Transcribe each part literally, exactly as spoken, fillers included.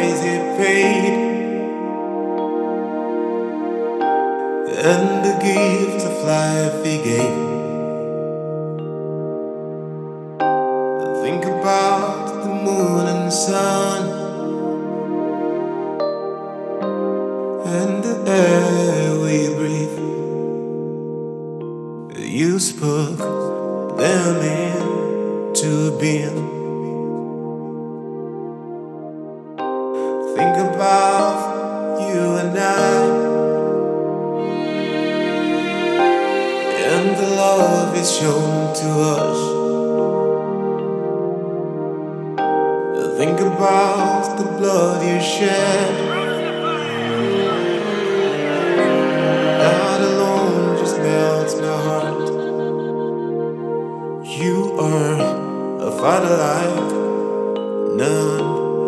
price he paid, and the gift of life he gave. Think about the moon and the sun, and the air we breathe. You spoke them into being. Think about you and I, and the love is shown to us. Think about the blood you shed. That alone just melts my heart. You are a father like none.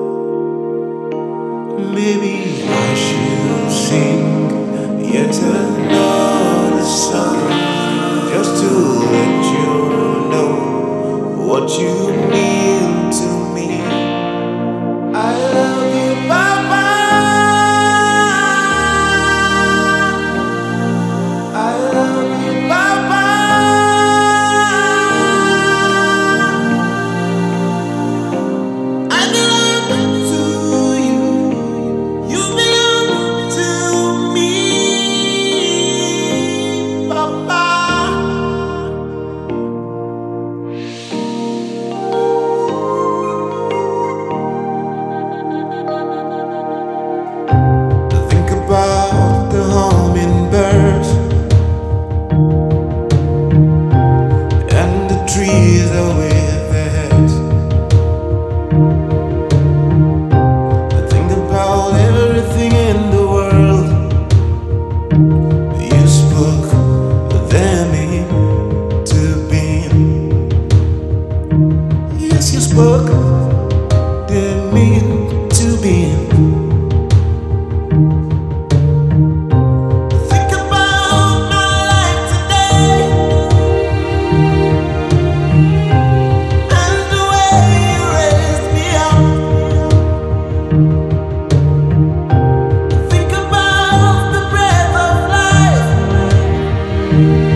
Maybe I should sing yet another song, just to let you know what you mean to me. I love you, Papa. I love you, Papa. I belong to you. You belong to me, Papa. Think about the hummingbirds and the trees are with their heads. Think about everything in the world. You spoke them into being. Yes, you spoke them into being. Think about my life today, and the way you raised me up. Think about the breath of life